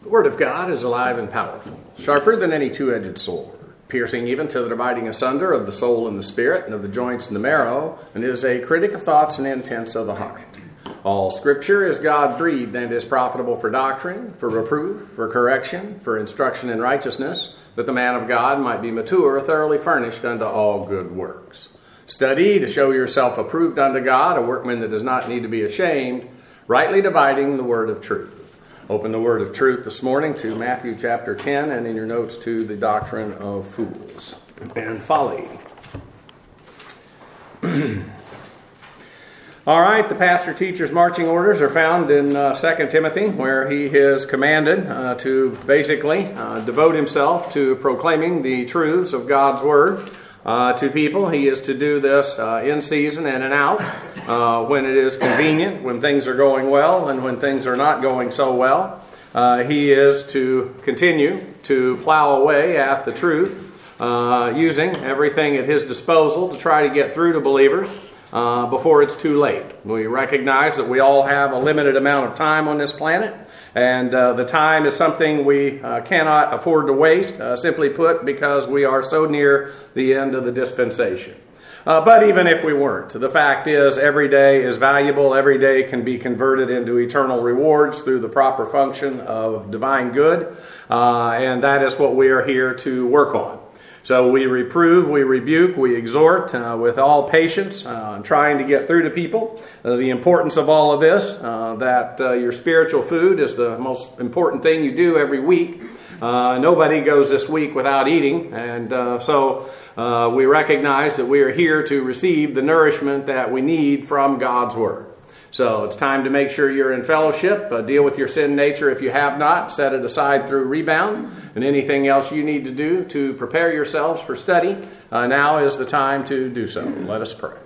The Word of God is alive and powerful, sharper than any two-edged sword, piercing even to the dividing asunder of the soul and the spirit, and of the joints and the marrow, and is a critic of thoughts and intents of the heart. All Scripture is God-breathed and is profitable for doctrine, for reproof, for correction, for instruction in righteousness, that the man of God might be mature, thoroughly furnished unto all good works. Study to show yourself approved unto God, a workman that does not need to be ashamed, rightly dividing the word of truth. Open the word of truth this morning to Matthew chapter 10, and in your notes to the doctrine of fools and folly. All right, the pastor-teacher's marching orders are found in 2 Timothy, where he is commanded to basically devote himself to proclaiming the truths of God's word to people. He is to do this in season and in out, when it is convenient, when things are going well, and when things are not going so well. He is to continue to plow away at the truth, using everything at his disposal to try to get through to believers before it's too late. We recognize that we all have a limited amount of time on this planet, and the time is something we cannot afford to waste, simply put, because we are so near the end of the dispensation. But even if we weren't, the fact is every day is valuable. Every day can be converted into eternal rewards through the proper function of divine good, and that is what we are here to work on. So we reprove, we rebuke, we exhort with all patience, trying to get through to people the importance of all of this, that your spiritual food is the most important thing you do every week. Nobody goes this week without eating, and so we recognize that we are here to receive the nourishment that we need from God's Word. So it's time to make sure you're in fellowship, deal with your sin nature if you have not, set it aside through rebound, and anything else you need to do to prepare yourselves for study. Now is the time to do so. Let us pray.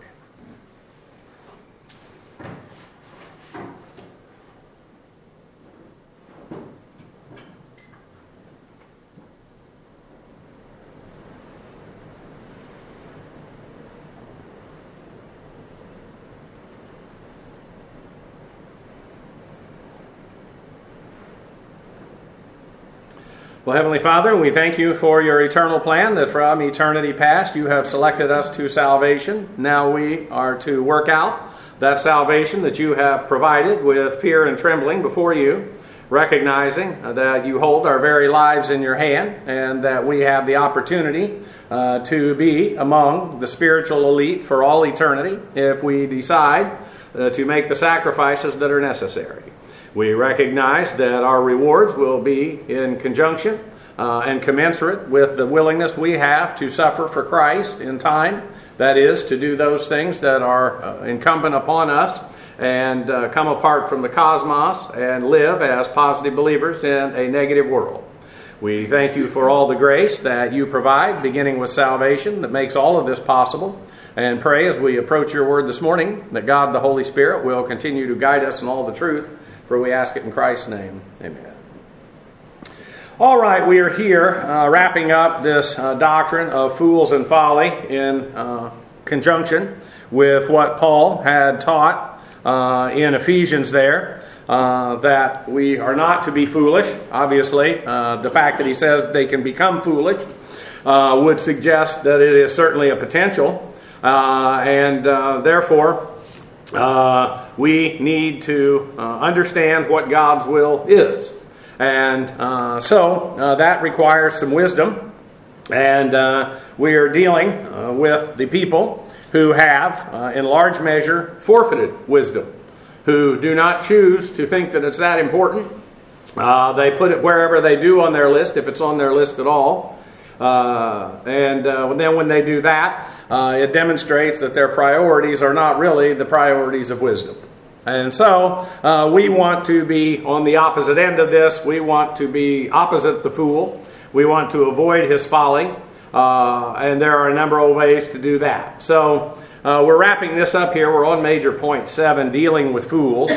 Well, Heavenly Father, we thank you for your eternal plan that from eternity past you have selected us to salvation. Now we are to work out that salvation that you have provided with fear and trembling before you, recognizing that you hold our very lives in your hand and that we have the opportunity to be among the spiritual elite for all eternity if we decide to make the sacrifices that are necessary. We recognize that our rewards will be in conjunction and commensurate with the willingness we have to suffer for Christ in time. That is, to do those things that are incumbent upon us and come apart from the cosmos and live as positive believers in a negative world. We thank you for all the grace that you provide, beginning with salvation, that makes all of this possible. And pray as we approach your word this morning that God, the Holy Spirit, will continue to guide us in all the truth. For we ask it in Christ's name. Amen. All right, we are here wrapping up this doctrine of fools and folly in conjunction with what Paul had taught in Ephesians there, that we are not to be foolish. Obviously, the fact that he says they can become foolish would suggest that it is certainly a potential, and therefore we need to understand what God's will is. And so that requires some wisdom. And we are dealing with the people who have, in large measure, forfeited wisdom, who do not choose to think that it's that important. They put it wherever they do on their list, if it's on their list at all. And then when they do that, it demonstrates that their priorities are not really the priorities of wisdom. And so we want to be on the opposite end of this. We want to be opposite the fool. We want to avoid his folly. And there are a number of ways to do that. So we're wrapping this up here. We're on major point 7, dealing with fools.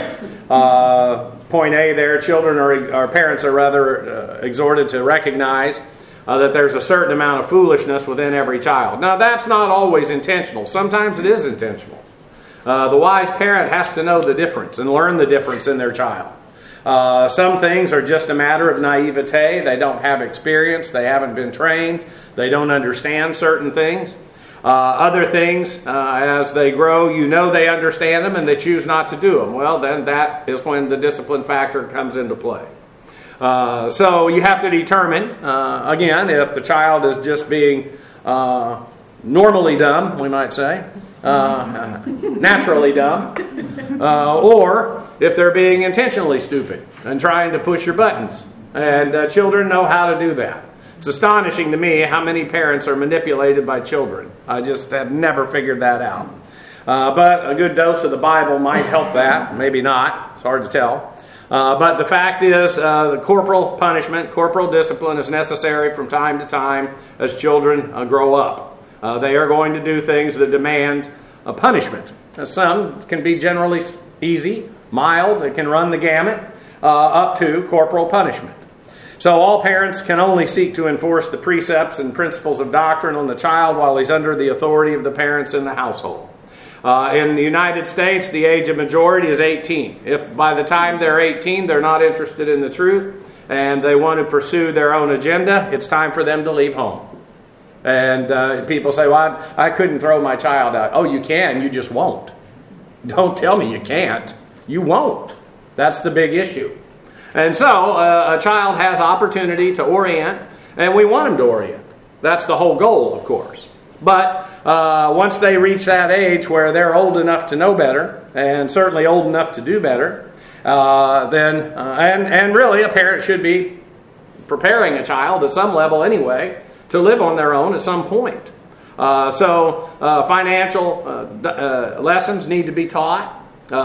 Point A there, parents are rather exhorted to recognize that there's a certain amount of foolishness within every child. Now, that's not always intentional. Sometimes it is intentional. The wise parent has to know the difference and learn the difference in their child. Some things are just a matter of naivete. They don't have experience. They haven't been trained. They don't understand certain things. Other things, as they grow, you know they understand them and they choose not to do them. Well, then that is when the discipline factor comes into play. So you have to determine, again, if the child is just being normally dumb, we might say, naturally dumb, or if they're being intentionally stupid and trying to push your buttons. And children know how to do that. It's astonishing to me how many parents are manipulated by children. I just have never figured that out. But a good dose of the Bible might help that. Maybe not. It's hard to tell. But the fact is, the corporal punishment, corporal discipline is necessary from time to time as children grow up. They are going to do things that demand a punishment. Some can be generally easy, mild. It can run the gamut up to corporal punishment. So all parents can only seek to enforce the precepts and principles of doctrine on the child while he's under the authority of the parents in the household. In the United States, the age of majority is 18. If by the time they're 18, they're not interested in the truth and they want to pursue their own agenda, it's time for them to leave home. And people say, well, I couldn't throw my child out. Oh, you can, you just won't. Don't tell me you can't. You won't. That's the big issue. And so a child has opportunity to orient, and we want them to orient. That's the whole goal, of course. But once they reach that age where they're old enough to know better, and certainly old enough to do better, then really a parent should be preparing a child at some level anyway to live on their own at some point. So financial lessons need to be taught.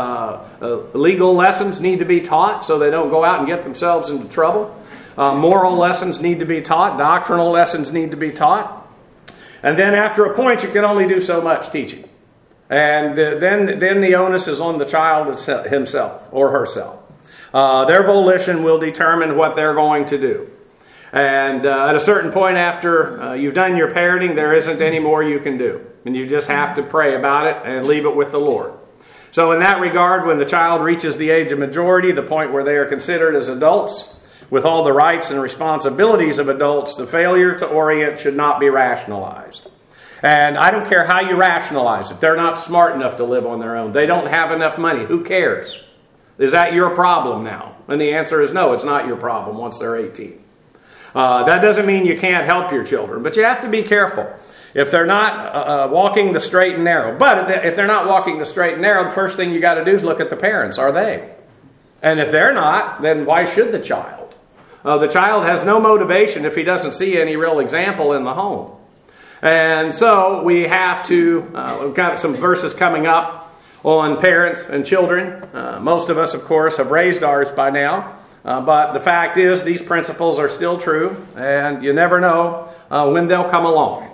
Legal lessons need to be taught so they don't go out and get themselves into trouble. Moral lessons need to be taught. Doctrinal lessons need to be taught. And then after a point, you can only do so much teaching. And then the onus is on the child himself or herself. Their volition will determine what they're going to do. And at a certain point after you've done your parenting, there isn't any more you can do. And you just have to pray about it and leave it with the Lord. So in that regard, when the child reaches the age of majority, the point where they are considered as adults, with all the rights and responsibilities of adults, the failure to orient should not be rationalized. And I don't care how you rationalize it. They're not smart enough to live on their own. They don't have enough money. Who cares? Is that your problem now? And the answer is no, it's not your problem once they're 18. That doesn't mean you can't help your children, but you have to be careful. If they're not walking the straight and narrow, but if they're not walking the straight and narrow, the first thing you got to do is look at the parents. Are they? And if they're not, then why should the child? The child has no motivation if he doesn't see any real example in the home. And so we have to, we've got some verses coming up on parents and children. Most of us, of course, have raised ours by now. But the fact is, these principles are still true, and you never know when they'll come along.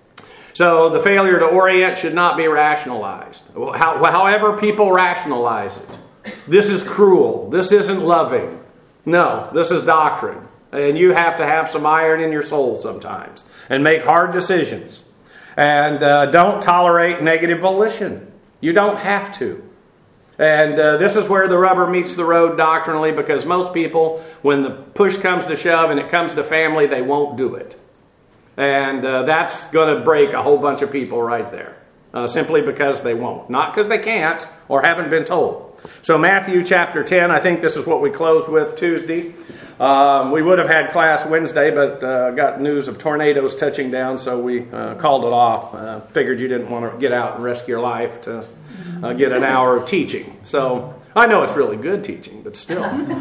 So the failure to orient should not be rationalized. However people rationalize it. This is cruel. This isn't loving. No, this is doctrine. And you have to have some iron in your soul sometimes and make hard decisions. And don't tolerate negative volition. You don't have to. And this is where the rubber meets the road doctrinally, because most people, when the push comes to shove and it comes to family, they won't do it. And that's going to break a whole bunch of people right there. Simply because they won't. Not because they can't or haven't been told. So Matthew chapter 10, I think this is what we closed with Tuesday. We would have had class Wednesday, but got news of tornadoes touching down, so we called it off. Figured you didn't want to get out and risk your life to get an hour of teaching. So I know it's really good teaching, but still.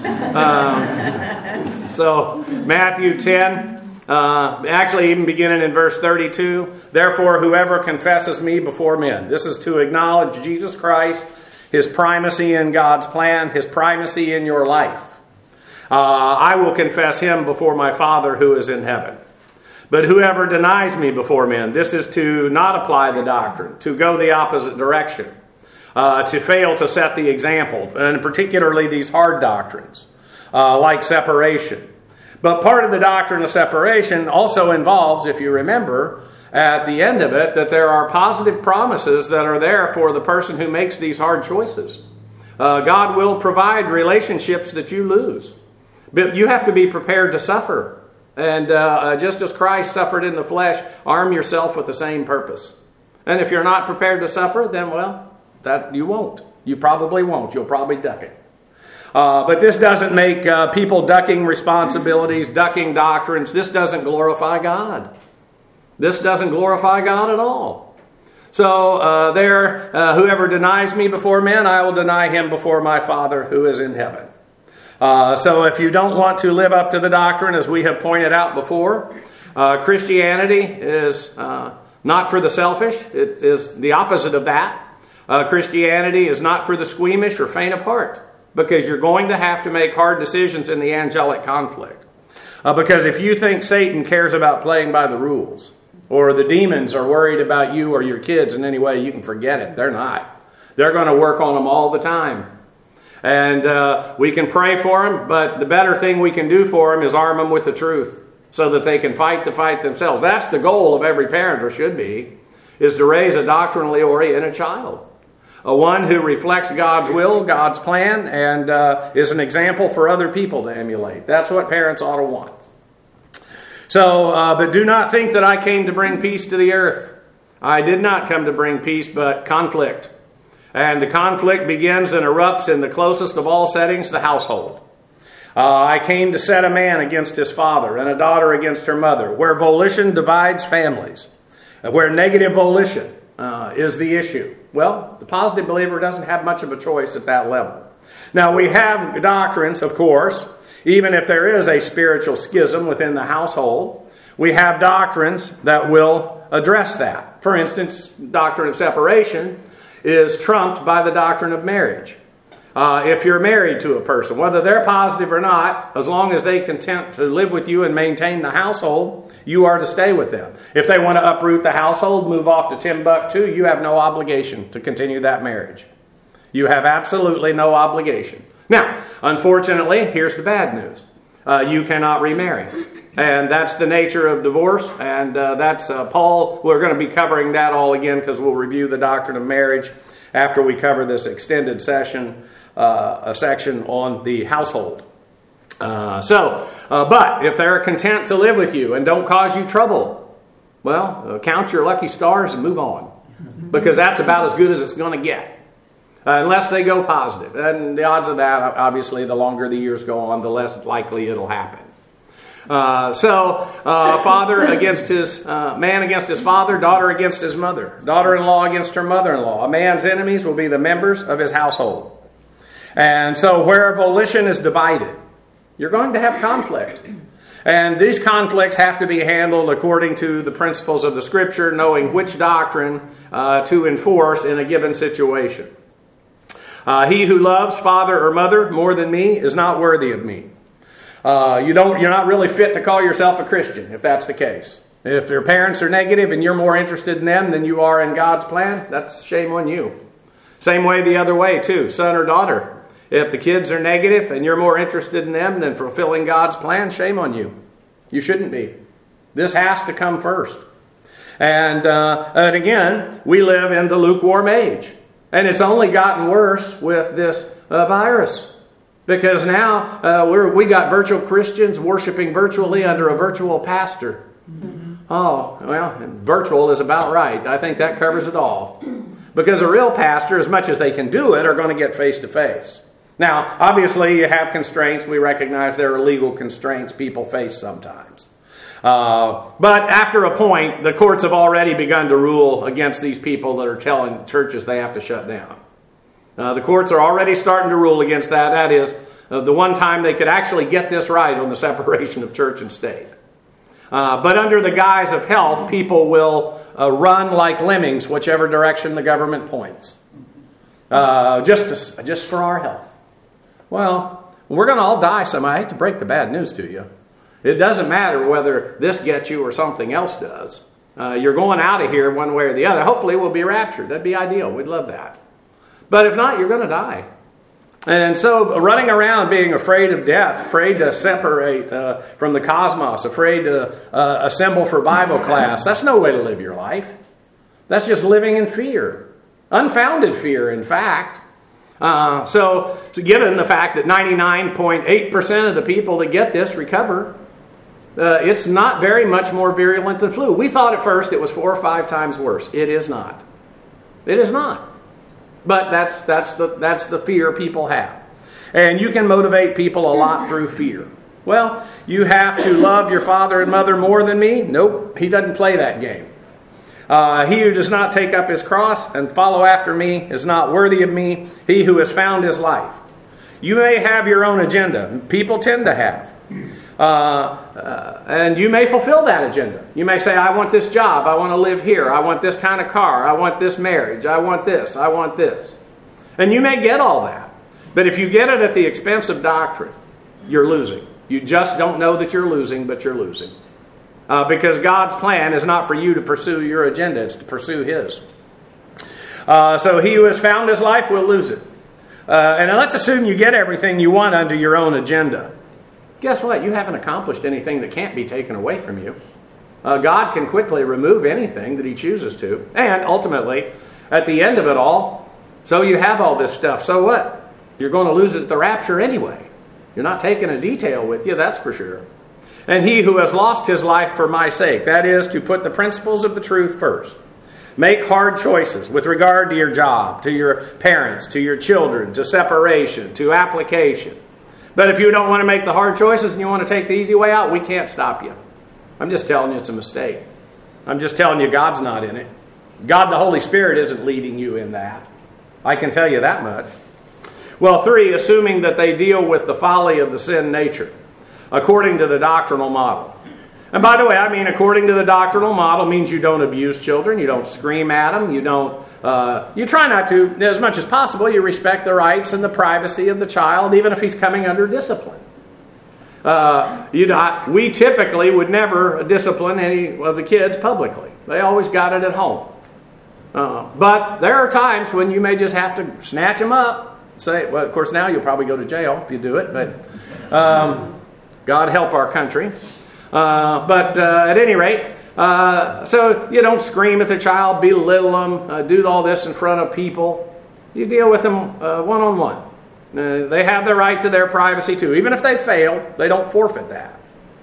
So Matthew 10. Actually, even beginning in verse 32, therefore whoever confesses me before men. This is to acknowledge Jesus Christ, His primacy in God's plan, His primacy in your life. I will confess Him before my Father who is in heaven. But whoever denies me before men, this is to not apply the doctrine, to go the opposite direction, to fail to set the example, and particularly these hard doctrines, like separation. But part of the doctrine of separation also involves, if you remember, at the end of it, that there are positive promises that are there for the person who makes these hard choices. God will provide relationships that you lose. But you have to be prepared to suffer. And just as Christ suffered in the flesh, arm yourself with the same purpose. And if you're not prepared to suffer, then, well, that you won't. You probably won't. You'll probably duck it. But this doesn't make people ducking responsibilities, ducking doctrines. This doesn't glorify God. This doesn't glorify God at all. So whoever denies me before men, I will deny him before my Father who is in heaven. So if you don't want to live up to the doctrine, as we have pointed out before, Christianity is not for the selfish. It is the opposite of that. Christianity is not for the squeamish or faint of heart, because you're going to have to make hard decisions in the angelic conflict. Because if you think Satan cares about playing by the rules, or the demons are worried about you or your kids in any way, you can forget it. They're not. They're going to work on them all the time. And we can pray for them, but the better thing we can do for them is arm them with the truth so that they can fight the fight themselves. That's the goal of every parent, or should be, is to raise a doctrinally oriented child. One who reflects God's will, God's plan, and is an example for other people to emulate. That's what parents ought to want. So, but do not think that I came to bring peace to the earth. I did not come to bring peace, but conflict. And the conflict begins and erupts in the closest of all settings, the household. I came to set a man against his father and a daughter against her mother, where volition divides families, where negative volition is the issue. Well, the positive believer doesn't have much of a choice at that level. Now, we have doctrines, of course, even if there is a spiritual schism within the household, we have doctrines that will address that. For instance, doctrine of separation is trumped by the doctrine of marriage. If you're married to a person, whether they're positive or not, as long as they consent to live with you and maintain the household, you are to stay with them. If they want to uproot the household, move off to Timbuktu, you have no obligation to continue that marriage. You have absolutely no obligation. Now, unfortunately, here's the bad news. You cannot remarry. And that's the nature of divorce. And that's Paul. We're going to be covering that all again because we'll review the doctrine of marriage after we cover this extended session, a section on the household. But if they're content to live with you and don't cause you trouble, well, count your lucky stars and move on. Because that's about as good as it's going to get. Unless they go positive. And the odds of that, obviously, the longer the years go on, the less likely it'll happen. Father against his man against his father, daughter against his mother, daughter-in-law against her mother-in-law. A man's enemies will be the members of his household. And so where volition is divided, you're going to have conflict. And these conflicts have to be handled according to the principles of the Scripture, knowing which doctrine to enforce in a given situation. He who loves father or mother more than me is not worthy of me. You're not really fit to call yourself a Christian if that's the case. If your parents are negative and you're more interested in them than you are in God's plan, that's shame on you. Same way the other way too, son or daughter. If the kids are negative and you're more interested in them than fulfilling God's plan, shame on you. You shouldn't be. This has to come first. And again, we live in the lukewarm age. And it's only gotten worse with this virus. Because now we got virtual Christians worshiping virtually under a virtual pastor. Mm-hmm. Oh, well, virtual is about right. I think that covers it all. Because a real pastor, as much as they can do it, are going to get face to face. Now, obviously, you have constraints. We recognize there are legal constraints people face sometimes. But after a point, the courts have already begun to rule against these people that are telling churches they have to shut down. The courts are already starting to rule against that. That is the one time they could actually get this right on the separation of church and state. But under the guise of health, people will run like lemmings whichever direction the government points. Just for our health. Well, we're going to all die somehow. I hate to break the bad news to you. It doesn't matter whether this gets you or something else does. You're going out of here one way or the other. Hopefully we'll be raptured. That'd be ideal. We'd love that. But if not, you're going to die. And so running around being afraid of death, afraid to separate from the cosmos, afraid to assemble for Bible class, that's no way to live your life. That's just living in fear. Unfounded fear, in fact. So, given the fact that 99.8% of the people that get this recover, it's not very much more virulent than flu. We thought at first it was 4 or 5 times worse. It is not. It is not. But that's the fear people have. And you can motivate people a lot through fear. Well, you have to love your father and mother more than me? Nope, he doesn't play that game. He who does not take up his cross and follow after me is not worthy of me, he who has found his life. You may have your own agenda. People tend to have. And you may fulfill that agenda. You may say, I want this job, I want to live here, I want this kind of car, I want this marriage, I want this, I want this. And you may get all that. But if you get it at the expense of doctrine, you're losing. You just don't know that you're losing, but you're losing. Because God's plan is not for you to pursue your agenda, it's to pursue His. So he who has found his life will lose it. And let's assume you get everything you want under your own agenda. Guess what? You haven't accomplished anything that can't be taken away from you. God can quickly remove anything that He chooses to. And ultimately, at the end of it all, so you have all this stuff. So what? You're going to lose it at the rapture anyway. You're not taking a detail with you, that's for sure. And he who has lost his life for my sake, that is, to put the principles of the truth first. Make hard choices with regard to your job, to your parents, to your children, to separation, to application. But if you don't want to make the hard choices and you want to take the easy way out, we can't stop you. I'm just telling you it's a mistake. I'm just telling you God's not in it. God the Holy Spirit isn't leading you in that. I can tell you that much. Well, 3, assuming that they deal with the folly of the sin nature, according to the doctrinal model. And by the way, I mean according to the doctrinal model means you don't abuse children, you don't scream at them, you try not to, as much as possible, you respect the rights and the privacy of the child, even if he's coming under discipline. We typically would never discipline any of the kids publicly. They always got it at home. But there are times when you may just have to snatch them up. Say, well, of course, now you'll probably go to jail if you do it, but God help our country. But at any rate, so you don't scream at the child, belittle them, do all this in front of people. You deal with them one-on-one. They have the right to their privacy too. Even if they fail, they don't forfeit that.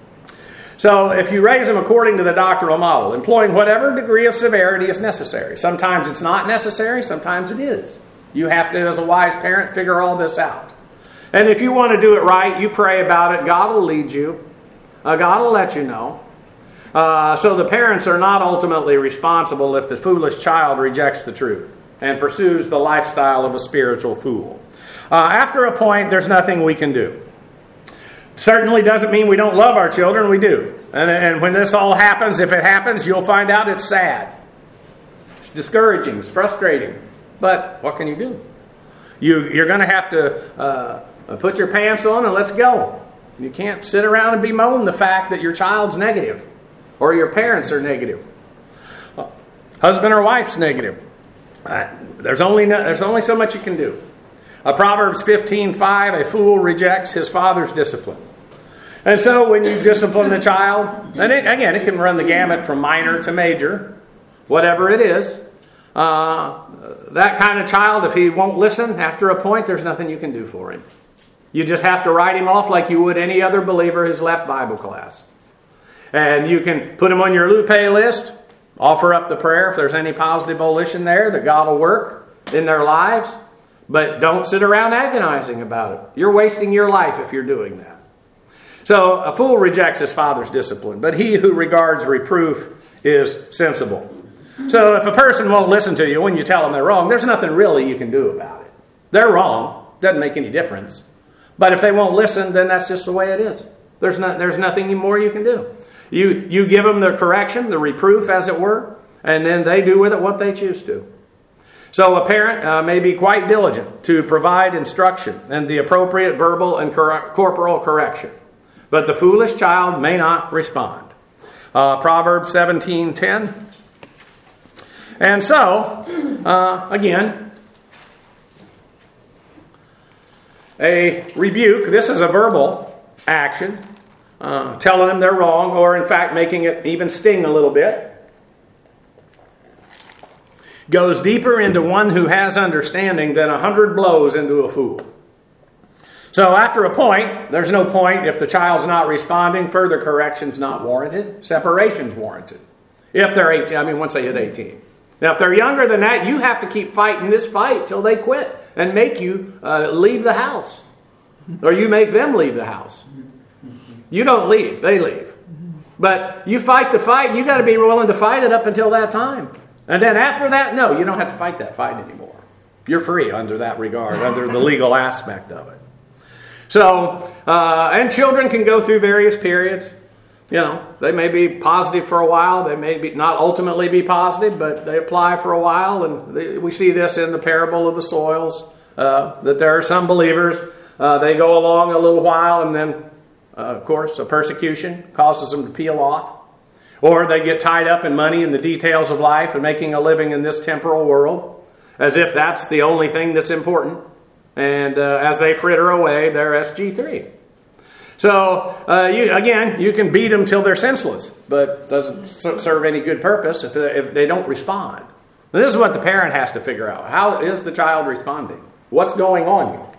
So if you raise them according to the doctrinal model, employing whatever degree of severity is necessary. Sometimes it's not necessary, sometimes it is. You have to, as a wise parent, figure all this out. And if you want to do it right, you pray about it. God will lead you. God will let you know. So the parents are not ultimately responsible if the foolish child rejects the truth and pursues the lifestyle of a spiritual fool. After a point, there's nothing we can do. Certainly doesn't mean we don't love our children. We do. And when this all happens, if it happens, you'll find out it's sad. It's discouraging. It's frustrating. But what can you do? You're going to have to put your pants on and let's go. You can't sit around and bemoan the fact that your child's negative or your parents are negative. Husband or wife's negative. There's only so much you can do. Proverbs 15:5, a fool rejects his father's discipline. And so when you discipline the child, and it can run the gamut from minor to major, whatever it is, that kind of child, if he won't listen, after a point, there's nothing you can do for him. You just have to write him off like you would any other believer who's left Bible class. And you can put him on your Lupe list, offer up the prayer if there's any positive volition there that God will work in their lives. But don't sit around agonizing about it. You're wasting your life if you're doing that. So a fool rejects his father's discipline, but he who regards reproof is sensible. So if a person won't listen to you when you tell them they're wrong, there's nothing really you can do about it. They're wrong. Doesn't make any difference. But if they won't listen, then that's just the way it is. There's nothing more you can do. You give them the correction, the reproof, as it were, and then they do with it what they choose to. So a parent may be quite diligent to provide instruction and the appropriate verbal and corporal correction. But the foolish child may not respond. Proverbs 17:10. And so, again, a rebuke. This is a verbal action, telling them they're wrong, or in fact making it even sting a little bit. goes deeper into one who has understanding than 100 blows into a fool. So after a point, there's no point if the child's not responding, further correction's not warranted, separation's warranted. If they're 18, once they hit 18. Now if they're younger than that, you have to keep fighting this fight till they quit and make you leave the house. Or you make them leave the house. You don't leave, they leave. But you fight the fight, and you got to be willing to fight it up until that time. And then after that, no, you don't have to fight that fight anymore. You're free under that regard, under the legal aspect of it. So, and children can go through various periods. They may be positive for a while. They may be not ultimately be positive, but they apply for a while. And we see this in the parable of the soils, that there are some believers, they go along a little while, and then, of course, a persecution causes them to peel off. Or they get tied up in money and the details of life and making a living in this temporal world, as if that's the only thing that's important. And as they fritter away, they're SG3. So, you can beat them till they're senseless, but it doesn't serve any good purpose if they don't respond. And this is what the parent has to figure out. How is the child responding? What's going on here?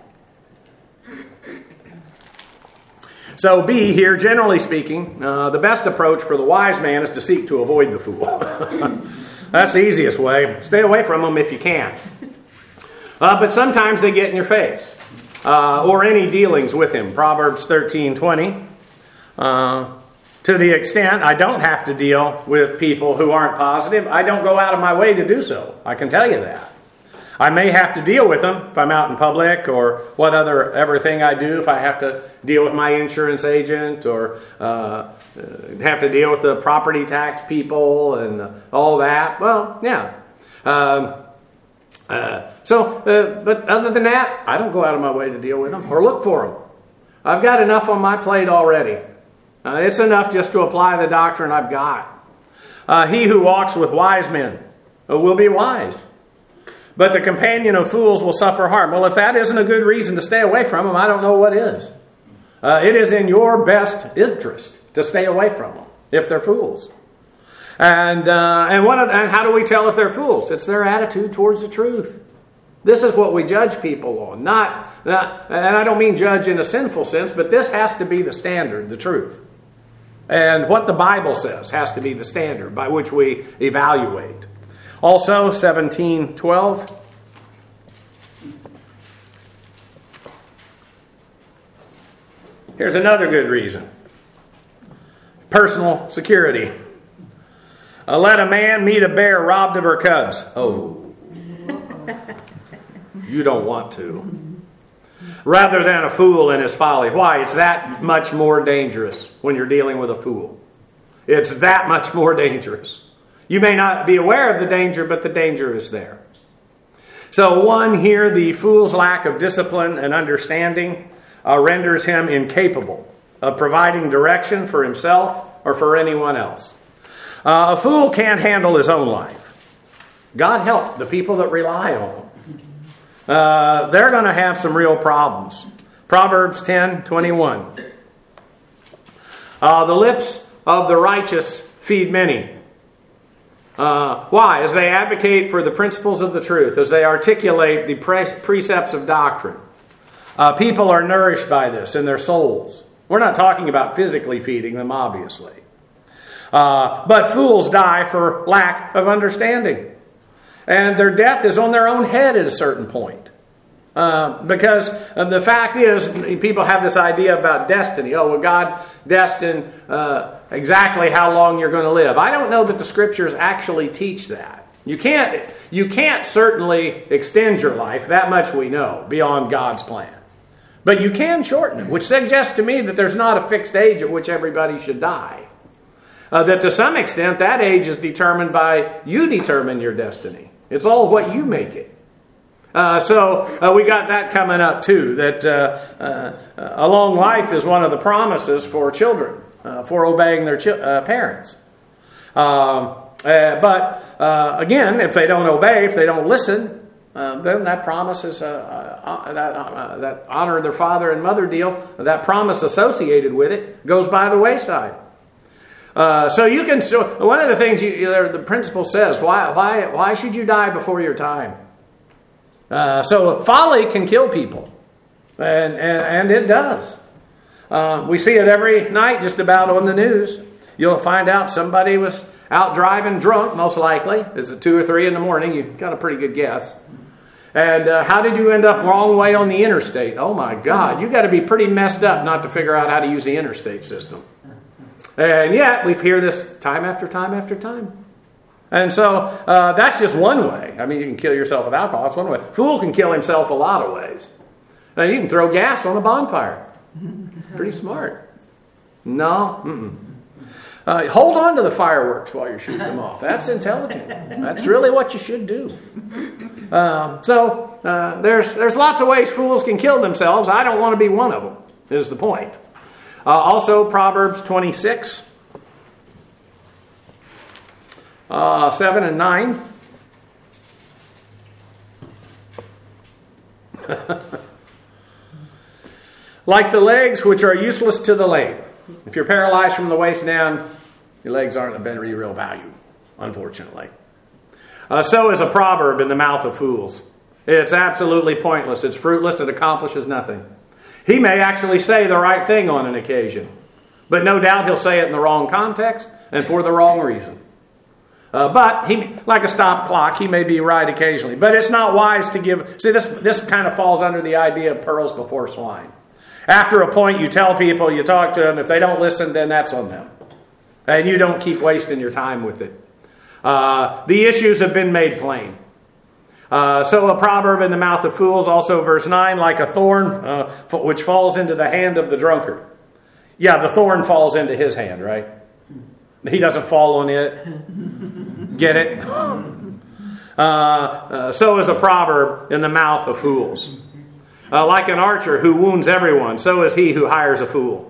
So B here, generally speaking, the best approach for the wise man is to seek to avoid the fool. That's the easiest way. Stay away from them if you can. But sometimes they get in your face. Or any dealings with him. Proverbs 13:20. To the extent I don't have to deal with people who aren't positive, I don't go out of my way to do so. I can tell you that. I may have to deal with them if I'm out in public, or everything I do, if I have to deal with my insurance agent, or have to deal with the property tax people and all that. Well, yeah. But other than that, I don't go out of my way to deal with them or look for them. I've got enough on my plate already. It's enough just to apply the doctrine I've got. He who walks with wise men will be wise, but the companion of fools will suffer harm. Well, if that isn't a good reason to stay away from them, I don't know what is. It is in your best interest to stay away from them if they're fools. And how do we tell if they're fools? It's their attitude towards the truth. This is what we judge people on. And I don't mean judge in a sinful sense, but this has to be the standard, the truth. And what the Bible says has to be the standard by which we evaluate. Also, 17:12. Here's another good reason. Personal security. Let a man meet a bear robbed of her cubs. Oh. You don't want to. Rather than a fool in his folly. Why? It's that much more dangerous when you're dealing with a fool. It's that much more dangerous. You may not be aware of the danger, but the danger is there. So one here, the fool's lack of discipline and understanding renders him incapable of providing direction for himself or for anyone else. A fool can't handle his own life. God help the people that rely on him. They're going to have some real problems. Proverbs 10:21. The lips of the righteous feed many. Why? As they advocate for the principles of the truth, as they articulate the precepts of doctrine. People are nourished by this in their souls. We're not talking about physically feeding them, obviously. But fools die for lack of understanding. And their death is on their own head at a certain point. Because the fact is, people have this idea about destiny. Oh, well, God destined exactly how long you're going to live. I don't know that the Scriptures actually teach that. You can't certainly extend your life, that much we know, beyond God's plan. But you can shorten it, which suggests to me that there's not a fixed age at which everybody should die. That to some extent, that age is determined by you determine your destiny. It's all what you make it. So we got that coming up too, that a long life is one of the promises for children, for obeying their parents. But again, if they don't obey, if they don't listen, then that promise is that honor their father and mother deal, that promise associated with it goes by the wayside. So you can. So one of the things the principle says: why should you die before your time? So folly can kill people, and it does. We see it every night, just about on the news. You'll find out somebody was out driving drunk, most likely. It's at 2 or 3 in the morning. You've got a pretty good guess. And how did you end up wrong way on the interstate? Oh my God, you've got to be pretty messed up not to figure out how to use the interstate system. And yet, we hear this time after time after time. And so, that's just one way. I mean, you can kill yourself with alcohol. That's one way. Fool can kill himself a lot of ways. Now, you can throw gas on a bonfire. Pretty smart. No. Hold on to the fireworks while you're shooting them off. That's intelligent. That's really what you should do. There's lots of ways fools can kill themselves. I don't want to be one of them, is the point. Also, Proverbs 26, 7 and 9. Like the legs which are useless to the lame. If you're paralyzed from the waist down, your legs aren't of any real value, unfortunately. So is a proverb in the mouth of fools. It's absolutely pointless. It's fruitless. It accomplishes nothing. He may actually say the right thing on an occasion, but no doubt he'll say it in the wrong context and for the wrong reason. But he, like a stop clock, he may be right occasionally. But it's not wise to give... See, this kind of falls under the idea of pearls before swine. After a point, you tell people, you talk to them. If they don't listen, then that's on them. And you don't keep wasting your time with it. The issues have been made plain. So a proverb in the mouth of fools, also verse 9, like a thorn which falls into the hand of the drunkard. Yeah, the thorn falls into his hand, right? He doesn't fall on it. Get it? So is a proverb in the mouth of fools. Like an archer who wounds everyone, so is he who hires a fool.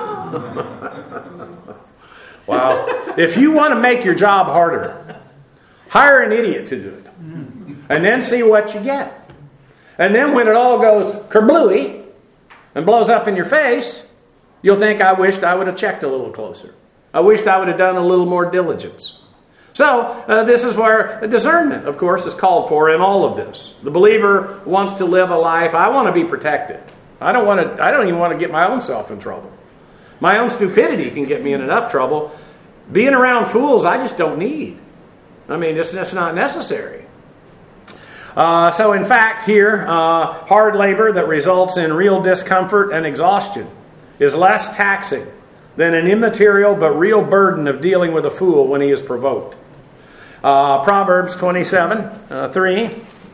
Wow. If you want to make your job harder, hire an idiot to do it. And then see what you get. And then when it all goes kerblooey and blows up in your face, you'll think, I wished I would have checked a little closer. I wished I would have done a little more diligence. So, this is where discernment, of course, is called for in all of this. The believer wants to live a life. I want to be protected. I don't even want to get my own self in trouble. My own stupidity can get me in enough trouble. Being around fools, I just don't need. I mean, that's not necessary. So, in fact, here, hard labor that results in real discomfort and exhaustion is less taxing than an immaterial but real burden of dealing with a fool when he is provoked. Proverbs 27, 3.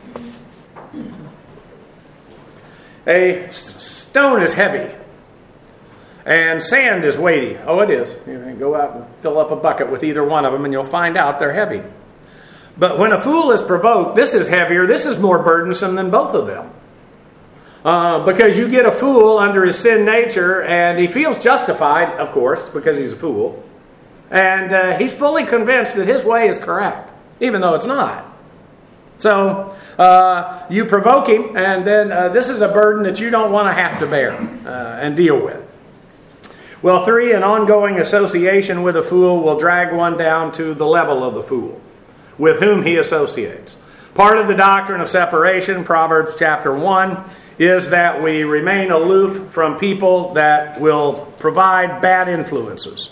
A stone is heavy, and sand is weighty. Oh, it is. You can go out and fill up a bucket with either one of them, and you'll find out they're heavy. But when a fool is provoked, this is heavier, this is more burdensome than both of them. Because you get a fool under his sin nature, and he feels justified, of course, because he's a fool. And he's fully convinced that his way is correct, even though it's not. So, you provoke him, and then this is a burden that you don't want to have to bear and deal with. Well, 3, an ongoing association with a fool will drag one down to the level of the fool with whom he associates. Part of the doctrine of separation, Proverbs chapter 1, is that we remain aloof from people that will provide bad influences.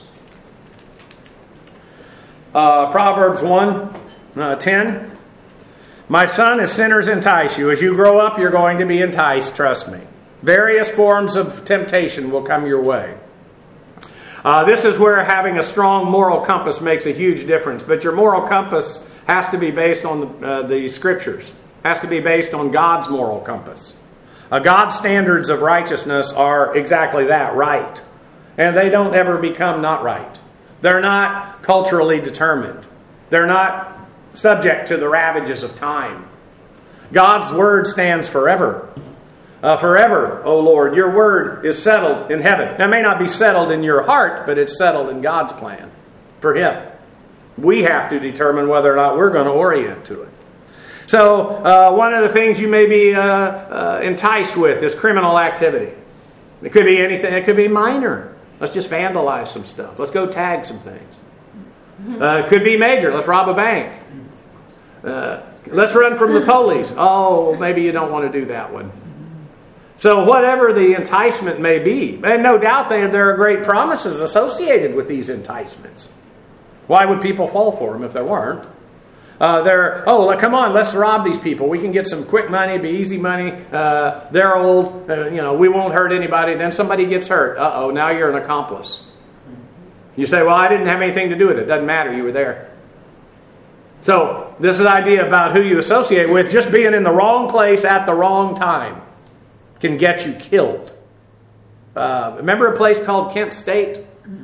Proverbs 1:10. My son, if sinners entice you, as you grow up, you're going to be enticed, trust me. Various forms of temptation will come your way. This is where having a strong moral compass makes a huge difference. But your moral compass has to be based on the Scriptures. Has to be based on God's moral compass. God's standards of righteousness are exactly that, right. And they don't ever become not right. They're not culturally determined. They're not subject to the ravages of time. God's word stands forever. Forever, O Lord, your word is settled in heaven. Now, it may not be settled in your heart, but it's settled in God's plan for Him. We have to determine whether or not we're going to orient to it. So, one of the things you may be enticed with is criminal activity. It could be anything. It could be minor. Let's just vandalize some stuff. Let's go tag some things. Could be major. Let's rob a bank. Let's run from the police. Oh, maybe you don't want to do that one. So whatever the enticement may be, and no doubt there are great promises associated with these enticements. Why would people fall for them if there weren't? Come on, let's rob these people. We can get some quick money, it'd be easy money. They're old, we won't hurt anybody. Then somebody gets hurt. Uh-oh, now you're an accomplice. You say, well, I didn't have anything to do with it. Doesn't matter, you were there. So this is the idea about who you associate with. Just being in the wrong place at the wrong time can get you killed. Remember a place called Kent State?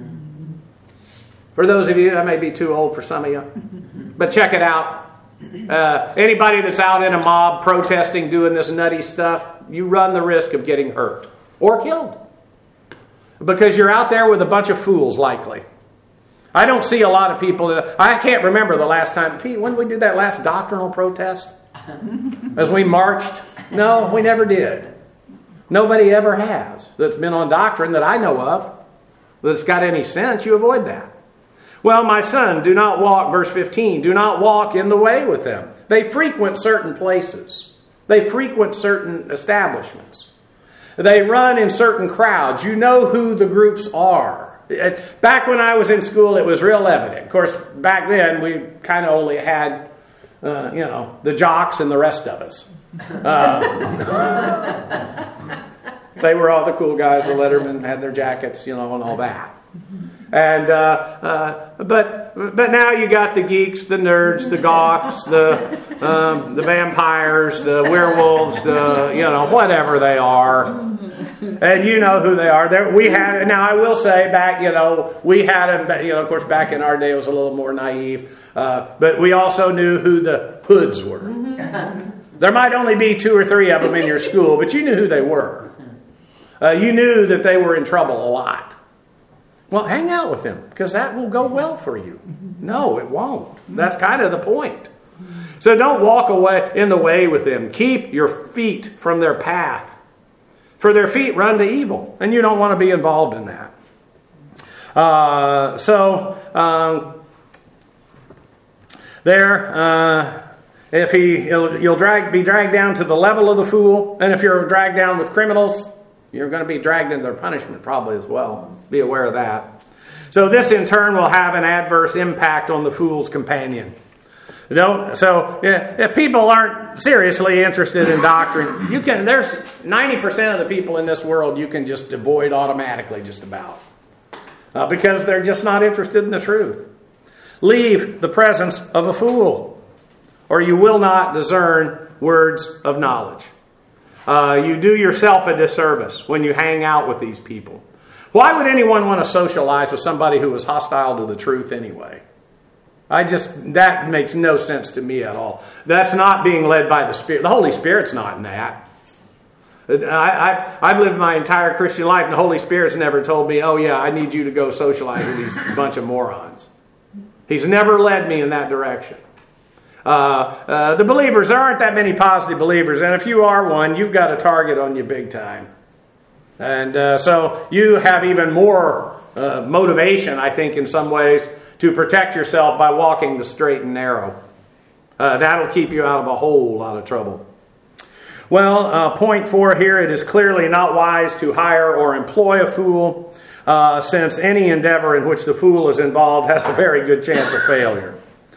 For those of you, I may be too old for some of you, but check it out. Anybody that's out in a mob protesting, doing this nutty stuff, you run the risk of getting hurt or killed. Because you're out there with a bunch of fools, likely. I don't see a lot of people. I can't remember the last time. Pete, when did we do that last doctrinal protest? As we marched? No, we never did. Nobody ever has that's been on doctrine that I know of that's got any sense. You avoid that. Well, my son, do not walk, verse 15, do not walk in the way with them. They frequent certain places. They frequent certain establishments. They run in certain crowds. You know who the groups are. Back when I was in school, it was real evident. Of course, back then, we kind of only had, the jocks and the rest of us. They were all the cool guys. The Letterman had their jackets, and all that. And but now you got the geeks, the nerds, the goths, the vampires, the werewolves, whatever they are, and you know who they are. We had now. I will say back, we had them. Of course, back in our day, it was a little more naive, but we also knew who the hoods were. There might only be 2 or 3 of them in your school, but you knew who they were. You knew that they were in trouble a lot. Well, hang out with them, because that will go well for you. No, it won't. That's kind of the point. So don't walk away in the way with them. Keep your feet from their path. For their feet run to evil, and you don't want to be involved in that. You'll be dragged down to the level of the fool, and if you're dragged down with criminals, you're going to be dragged into their punishment probably as well. Be aware of that. So this in turn will have an adverse impact on the fool's companion. If people aren't seriously interested in doctrine, there's 90% of the people in this world you can just avoid automatically just about. Because they're just not interested in the truth. Leave the presence of a fool, or you will not discern words of knowledge. You do yourself a disservice when you hang out with these people. Why would anyone want to socialize with somebody who is hostile to the truth anyway? That makes no sense to me at all. That's not being led by the Spirit. The Holy Spirit's not in that. I've lived my entire Christian life, and the Holy Spirit's never told me, oh yeah, I need you to go socialize with these bunch of morons. He's never led me in that direction. The believers, there aren't that many positive believers, and if you are one, you've got a target on you big time. And so you have even more motivation, I think, in some ways, to protect yourself by walking the straight and narrow. That'll keep you out of a whole lot of trouble. Well, point 4 here, it is clearly not wise to hire or employ a fool, since any endeavor in which the fool is involved has a very good chance of failure.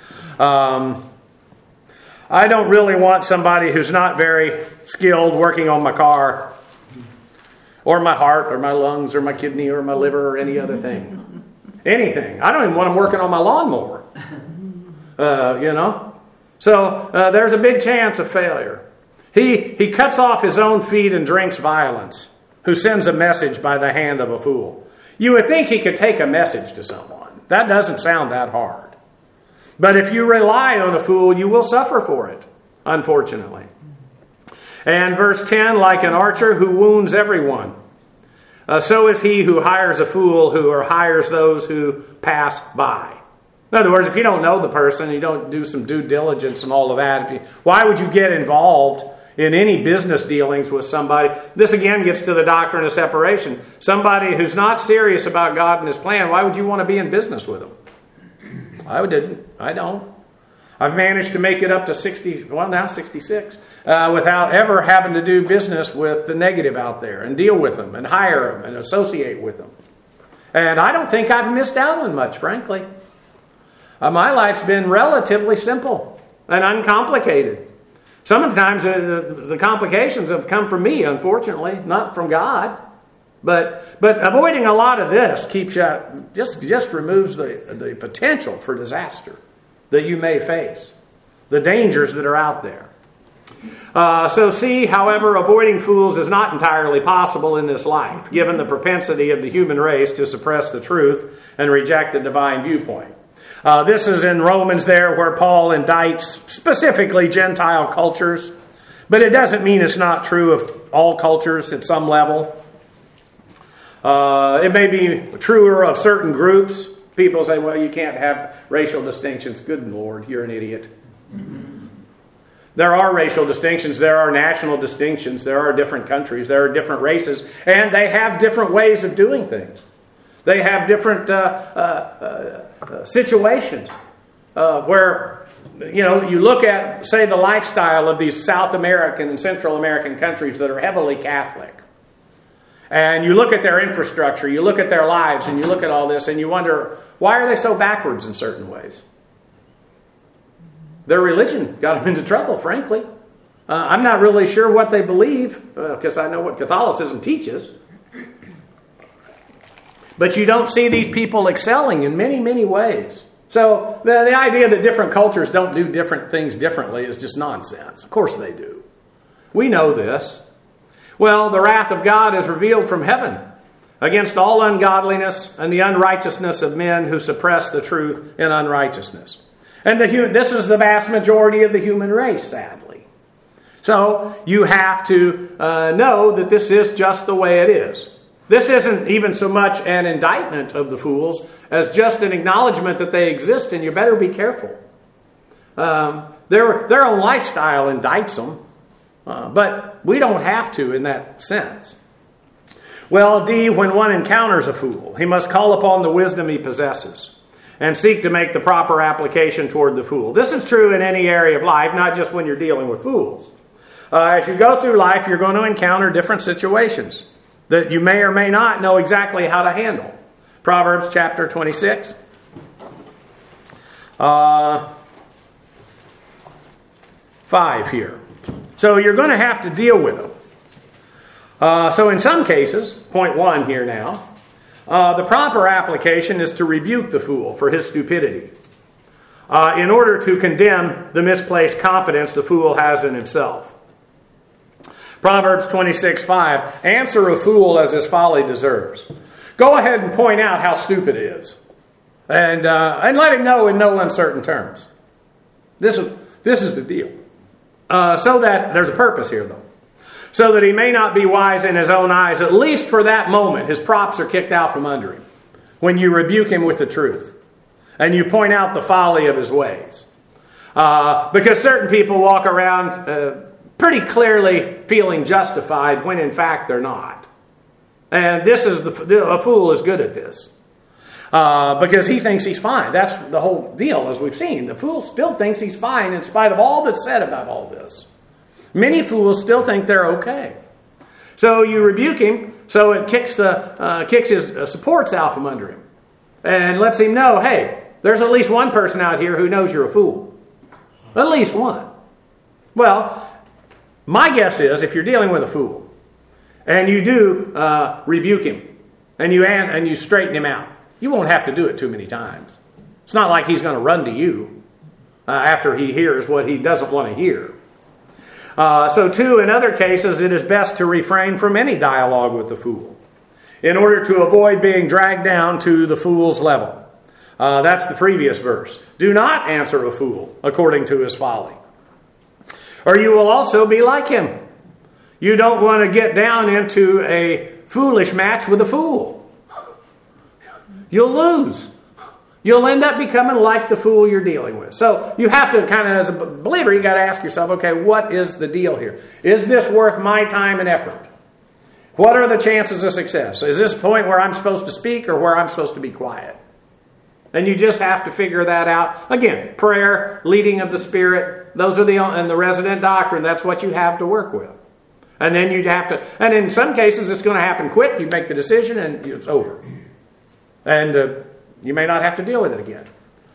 I don't really want somebody who's not very skilled working on my car, or my heart, or my lungs, or my kidney, or my liver, or any other thing. Anything. I don't even want them working on my lawnmower. So there's a big chance of failure. He cuts off his own feet and drinks violence, who sends a message by the hand of a fool. You would think he could take a message to someone. That doesn't sound that hard. But if you rely on a fool, you will suffer for it, unfortunately. And verse 10, like an archer who wounds everyone, so is he who hires a fool or hires those who pass by. In other words, if you don't know the person, you don't do some due diligence and all of that, why would you get involved in any business dealings with somebody. This again gets to the doctrine of separation. Somebody who's not serious about God and His plan, why would you want to be in business with them? I didn't. I don't. I've managed to make it up to 66, without ever having to do business with the negative out there and deal with them and hire them and associate with them. And I don't think I've missed out on much, frankly. My life's been relatively simple and uncomplicated. Sometimes the complications have come from me, unfortunately, not from God. But avoiding a lot of this keeps you just removes the potential for disaster that you may face, the dangers that are out there. So see, however, avoiding fools is not entirely possible in this life, given the propensity of the human race to suppress the truth and reject the divine viewpoint. This is in Romans there where Paul indicts specifically Gentile cultures, but it doesn't mean it's not true of all cultures at some level. It may be truer of certain groups. People say, well, you can't have racial distinctions. Good Lord, you're an idiot. There are racial distinctions. There are national distinctions. There are different countries. There are different races. And they have different ways of doing things. They have different situations where, you look at, say, the lifestyle of these South American and Central American countries that are heavily Catholic. And you look at their infrastructure, you look at their lives, and you look at all this, and you wonder, why are they so backwards in certain ways? Their religion got them into trouble, frankly. I'm not really sure what they believe, because I know what Catholicism teaches. But you don't see these people excelling in many, many ways. So the idea that different cultures don't do different things differently is just nonsense. Of course they do. We know this. Well, the wrath of God is revealed from heaven against all ungodliness and the unrighteousness of men who suppress the truth in unrighteousness. And this is the vast majority of the human race, sadly. So you have to know that this is just the way it is. This isn't even so much an indictment of the fools as just an acknowledgement that they exist, and you better be careful. Their own lifestyle indicts them. But we don't have to in that sense. Well, D, when one encounters a fool, he must call upon the wisdom he possesses and seek to make the proper application toward the fool. This is true in any area of life, not just when you're dealing with fools. As you go through life, you're going to encounter different situations that you may or may not know exactly how to handle. Proverbs chapter 26. 5 here. So you're going to have to deal with them. So in some cases, point 1 here now, the proper application is to rebuke the fool for his stupidity in order to condemn the misplaced confidence the fool has in himself. Proverbs 26:5, answer a fool as his folly deserves. Go ahead and point out how stupid it is. And let him know in no uncertain terms. This is the deal. So that, there's a purpose here though. So that he may not be wise in his own eyes, at least for that moment, his props are kicked out from under him. When you rebuke him with the truth. And you point out the folly of his ways. Because certain people walk around pretty clearly feeling justified when in fact they're not. And this is a fool is good at this. Because he thinks he's fine. That's the whole deal, as we've seen. The fool still thinks he's fine in spite of all that's said about all this. Many fools still think they're okay. So you rebuke him, so it kicks his supports out from under him. And lets him know, hey, there's at least one person out here who knows you're a fool. At least one. Well, my guess is if you're dealing with a fool, and you do rebuke him, and you straighten him out, you won't have to do it too many times. It's not like he's going to run to you after he hears what he doesn't want to hear. So too, in other cases, it is best to refrain from any dialogue with the fool in order to avoid being dragged down to the fool's level. That's the previous verse. Do not answer a fool according to his folly, or you will also be like him. You don't want to get down into a foolish match with a fool. You'll lose. You'll end up becoming like the fool you're dealing with. So you have to kind of, as a believer, you got to ask yourself, okay, what is the deal here? Is this worth my time and effort? What are the chances of success? Is this a point where I'm supposed to speak or where I'm supposed to be quiet? And you just have to figure that out. Again, prayer, leading of the Spirit, those are and the resident doctrine, that's what you have to work with. And then you have to, and in some cases it's going to happen quick. You make the decision and it's over. And you may not have to deal with it again.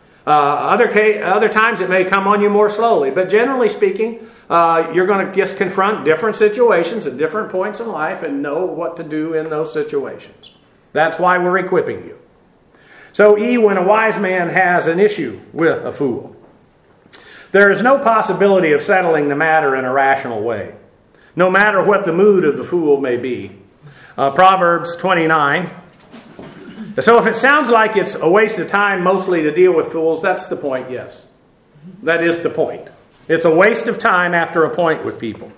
Other times it may come on you more slowly. But generally speaking, you're going to just confront different situations at different points in life and know what to do in those situations. That's why we're equipping you. So E, when a wise man has an issue with a fool, there is no possibility of settling the matter in a rational way, no matter what the mood of the fool may be. Proverbs 29. So if it sounds like it's a waste of time mostly to deal with fools, that's the point, yes. That is the point. It's a waste of time after a point with people.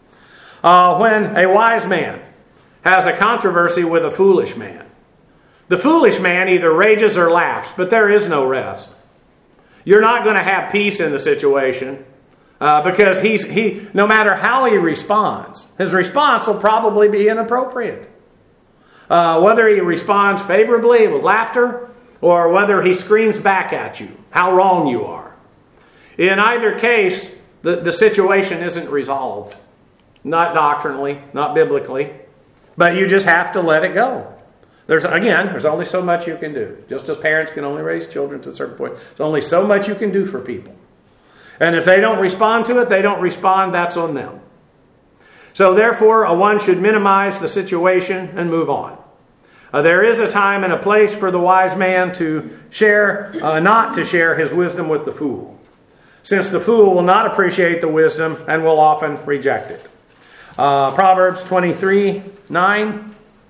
When a wise man has a controversy with a foolish man, the foolish man either rages or laughs, but there is no rest. You're not going to have peace in the situation because no matter how he responds, his response will probably be inappropriate. Whether he responds favorably with laughter or whether he screams back at you how wrong you are. In either case, the situation isn't resolved. Not doctrinally, not biblically, but you just have to let it go. There's only so much you can do. Just as parents can only raise children to a certain point, there's only so much you can do for people. And if they don't respond to it, they don't respond, that's on them. So therefore, one should minimize the situation and move on. There is a time and a place for the wise man to share, not to share his wisdom with the fool, since the fool will not appreciate the wisdom and will often reject it. Proverbs 23:9.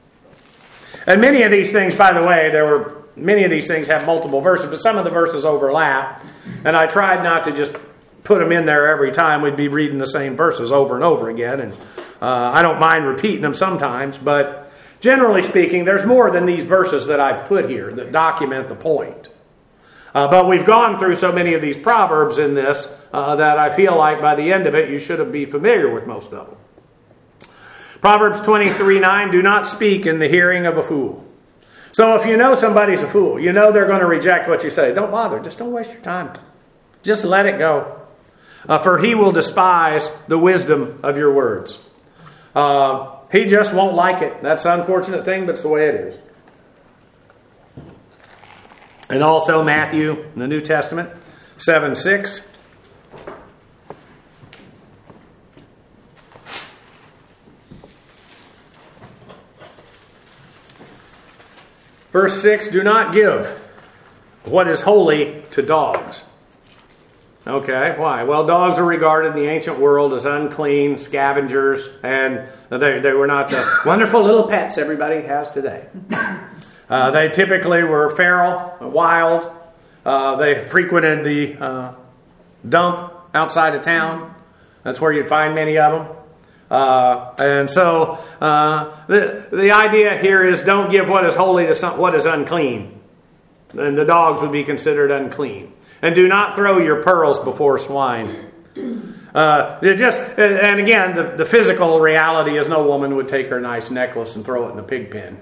And many of these things, by the way, many of these things have multiple verses, but some of the verses overlap. And I tried not to just put them in there every time. We'd be reading the same verses over and over again. And I don't mind repeating them sometimes, but generally speaking, there's more than these verses that I've put here that document the point. But we've gone through so many of these proverbs in this that I feel like by the end of it, you should be familiar with most of them. Proverbs 23:9, do not speak in the hearing of a fool. So if you know somebody's a fool, you know they're going to reject what you say. Don't bother. Just don't waste your time. Just let it go. For he will despise the wisdom of your words. He just won't like it. That's an unfortunate thing, but it's the way it is. And also Matthew in the New Testament, 7:6. Verse 6, do not give what is holy to dogs. Okay, why? Well, dogs were regarded in the ancient world as unclean scavengers, and they were not the wonderful little pets everybody has today. They typically were feral, wild. They frequented the dump outside of town. That's where you'd find many of them. And so the idea here is don't give what is holy to what is unclean. And the dogs would be considered unclean. And do not throw your pearls before swine. And again, the physical reality is no woman would take her nice necklace and throw it in the pig pen.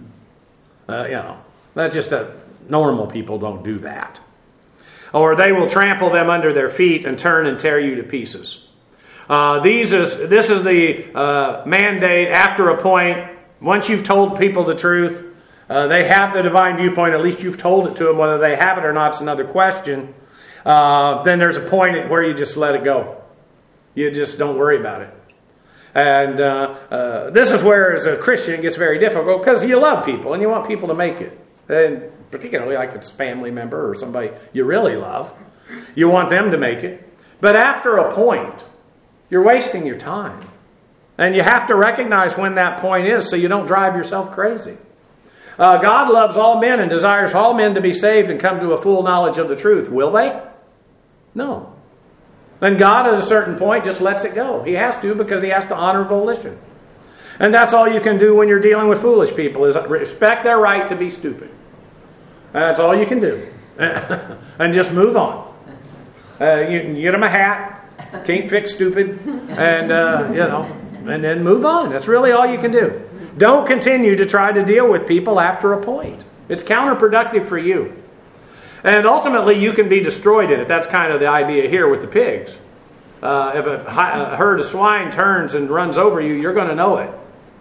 That's just normal people don't do that. Or they will trample them under their feet and turn and tear you to pieces. This is the mandate after a point. Once you've told people the truth, they have the divine viewpoint. At least you've told it to them. Whether they have it or not is another question. Then there's a point where you just let it go. You just don't worry about it. And this is where, as a Christian, it gets very difficult because you love people and you want people to make it. And particularly like if it's a family member or somebody you really love, you want them to make it. But after a point, you're wasting your time. And you have to recognize when that point is so you don't drive yourself crazy. God loves all men and desires all men to be saved and come to a full knowledge of the truth. Will they? No. And God at a certain point just lets it go. He has to because he has to honor volition. And that's all you can do when you're dealing with foolish people is respect their right to be stupid. That's all you can do. and just move on. You can get them a hat. Can't fix stupid. And, and then move on. That's really all you can do. Don't continue to try to deal with people after a point. It's counterproductive for you. And ultimately, you can be destroyed in it. That's kind of the idea here with the pigs. If a herd of swine turns and runs over you, you're going to know it.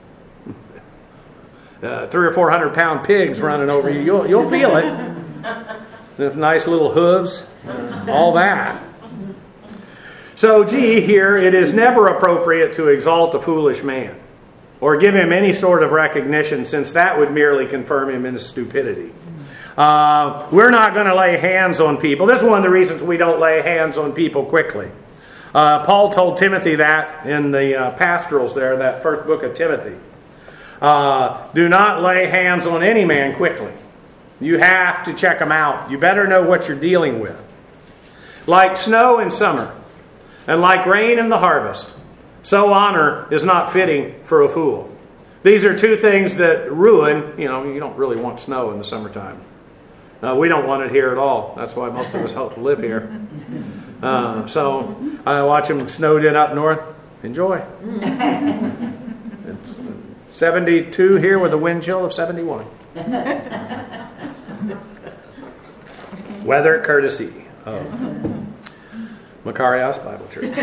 300 or 400 pound pigs running over you, you'll feel it. With nice little hooves, all that. So, here, it is never appropriate to exalt a foolish man or give him any sort of recognition, since that would merely confirm him in his stupidity. We're not going to lay hands on people. This is one of the reasons we don't lay hands on people quickly. Paul told Timothy that in the pastorals there, that first book of Timothy. Do not lay hands on any man quickly. You have to check them out. You better know what you're dealing with. Like snow in summer, and like rain in the harvest, so honor is not fitting for a fool. These are two things that ruin, you don't really want snow in the summertime. We don't want it here at all. That's why most of us live here. So I watch them snowed in up north. Enjoy. It's 72 here with a wind chill of 71. Weather courtesy of Makarios Bible Church.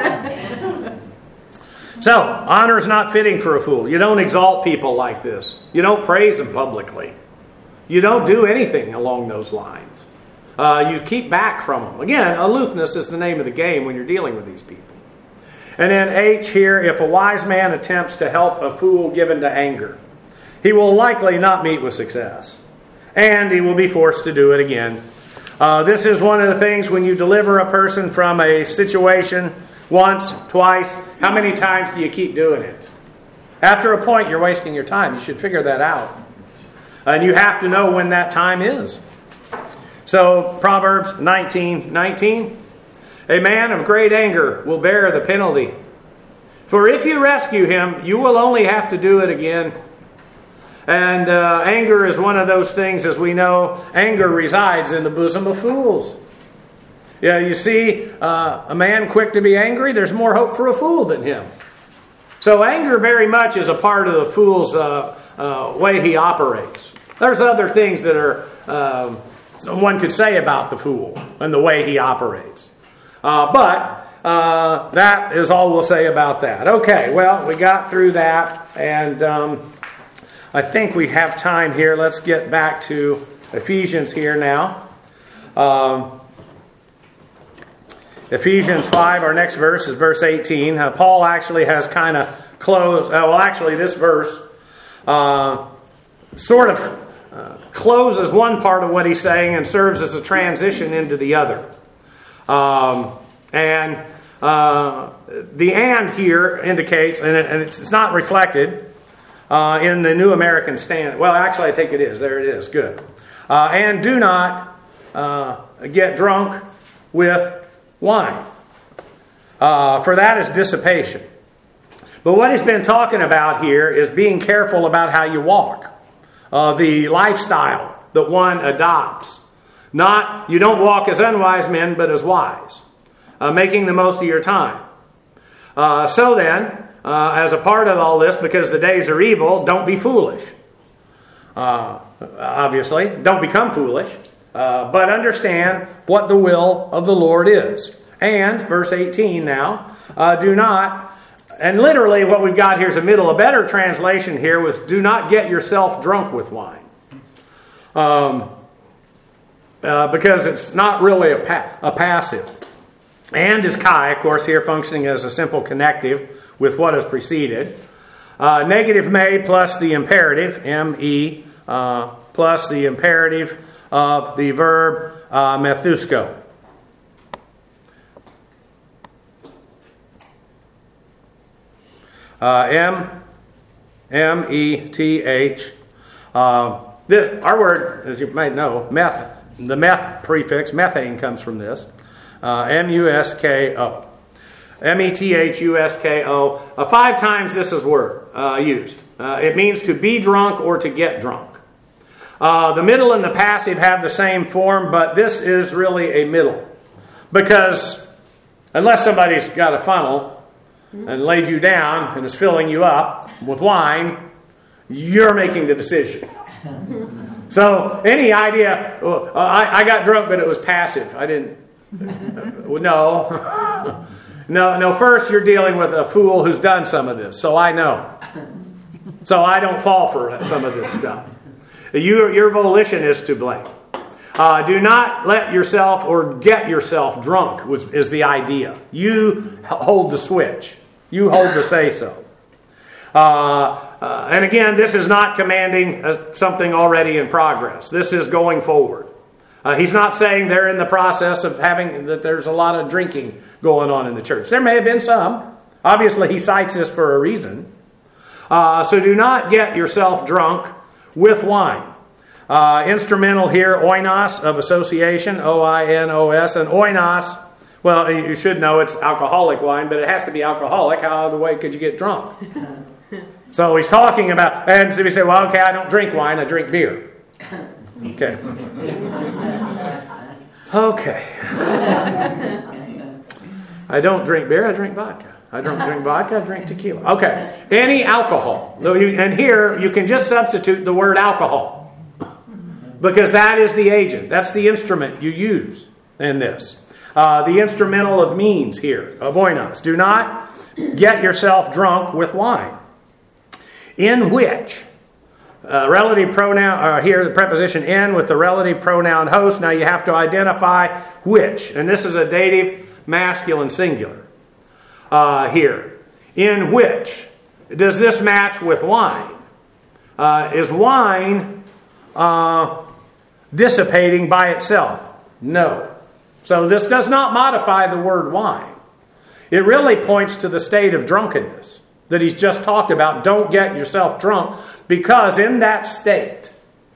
So, honor is not fitting for a fool. You don't exalt people like this. You don't praise them publicly. You don't do anything along those lines. You keep back from them. Again, aloofness is the name of the game when you're dealing with these people. And then H here, if a wise man attempts to help a fool given to anger, he will likely not meet with success. And he will be forced to do it again. This is one of the things when you deliver a person from a situation once, twice, how many times do you keep doing it? After a point, you're wasting your time. You should figure that out. And you have to know when that time is. So, Proverbs 19:19. A man of great anger will bear the penalty. For if you rescue him, you will only have to do it again. And anger is one of those things, as we know, anger resides in the bosom of fools. Yeah, you see a man quick to be angry, there's more hope for a fool than him. So anger very much is a part of the fool's way he operates. There's other things that are one could say about the fool and the way he operates. But that is all we'll say about that. Okay, well, we got through that, and I think we have time here. Let's get back to Ephesians here now. Ephesians 5, our next verse is verse 18. Paul actually has kind of closed, this verse sort of closes one part of what he's saying and serves as a transition into the other. And the "and" here indicates, and it's not reflected in the New American Standard. Well, actually, I think it is. There it is. Good. And do not get drunk with wine, for that is dissipation. But what he's been talking about here is being careful about how you walk, the lifestyle that one adopts. Not, you don't walk as unwise men, but as wise, making the most of your time. So then, as a part of all this, because the days are evil, don't be foolish. Obviously, don't become foolish. But understand what the will of the Lord is. And, verse 18 now, do not, and literally what we've got here is a better translation here was, do not get yourself drunk with wine. Because it's not really a passive. And is Kai, of course, here functioning as a simple connective with what has preceded. Negative may plus the imperative, M-E, plus the imperative of the verb methusko. M-E-T-H. Our word, as you might know, the meth prefix, methane, comes from this. M-U-S-K-O. M-E-T-H-U-S-K-O. 5 times this is used. It means to be drunk or to get drunk. The middle and the passive have the same form, but this is really a middle. Because unless somebody's got a funnel and laid you down and is filling you up with wine, you're making the decision. So any idea, I got drunk, but it was passive. I didn't, no. No, first you're dealing with a fool who's done some of this, so I know. So I don't fall for some of this stuff. Your volition is to blame. Do not let yourself or get yourself drunk, is the idea. You hold the switch. You hold the say-so. And again, this is not commanding something already in progress. This is going forward. He's not saying they're in the process of that there's a lot of drinking going on in the church. There may have been some. Obviously, he cites this for a reason. So do not get yourself drunk with wine. Instrumental here, oinos, of association, O-I-N-O-S, and oinos, well, you should know it's alcoholic wine, but it has to be alcoholic. How other way could you get drunk? So he's talking about, and so we say, well, okay, I don't drink wine, I drink beer. Okay. Okay. I don't drink beer, I drink vodka. I don't drink vodka, I drink tequila. Okay. Any alcohol. And here, you can just substitute the word alcohol. Because that is the agent. That's the instrument you use in this. The instrumental of means here, of oinos. Do not get yourself drunk with wine. In which, relative pronoun, here the preposition in with the relative pronoun host. Now you have to identify which. And this is a dative masculine singular here. In which. Does this match with wine? Is wine dissipating by itself? No. So this does not modify the word wine. It really points to the state of drunkenness that he's just talked about. Don't get yourself drunk, because in that state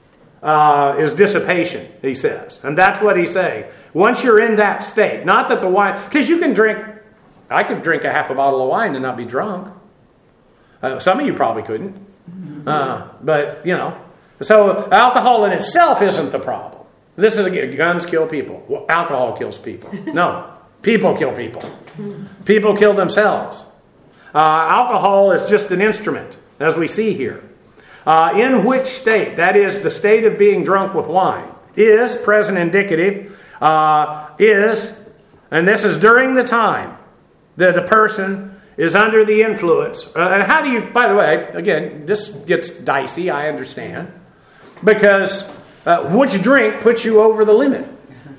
is dissipation, he says. And that's what he's saying. Once you're in that state, not that the wine, because you can drink, I could drink a half a bottle of wine and not be drunk. Some of you probably couldn't. But, you know. So alcohol in itself isn't the problem. This is, guns kill people. Well, alcohol kills people. No. People kill people. People kill themselves. Alcohol is just an instrument, as we see here. In which state, that is the state of being drunk with wine, is, present indicative, is, and this is during the time that the person is under the influence. And how do you, by the way, again, this gets dicey, I understand, because which drink puts you over the limit?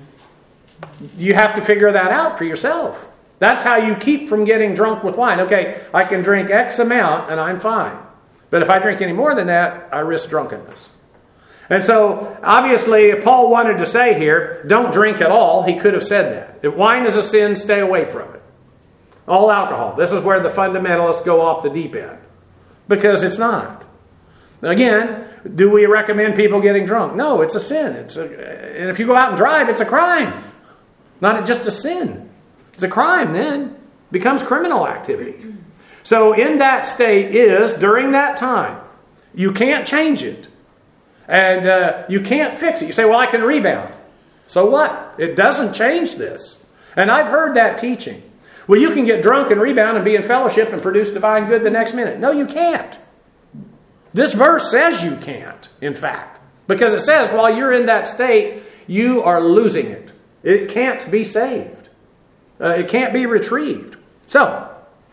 You have to figure that out for yourself. That's how you keep from getting drunk with wine. Okay, I can drink X amount and I'm fine. But if I drink any more than that, I risk drunkenness. And so, obviously, if Paul wanted to say here, don't drink at all, he could have said that. If wine is a sin, stay away from it. All alcohol. This is where the fundamentalists go off the deep end. Because it's not. Again, do we recommend people getting drunk? No, it's a sin. And if you go out and drive, it's a crime. Not just a sin. It's a crime then. It becomes criminal activity. So in that state is, during that time, you can't change it. And you can't fix it. You say, well, I can rebound. So what? It doesn't change this. And I've heard that teaching. Well, you can get drunk and rebound and be in fellowship and produce divine good the next minute. No, you can't. This verse says you can't, in fact. Because it says while you're in that state, you are losing it. It can't be saved. It can't be retrieved. So,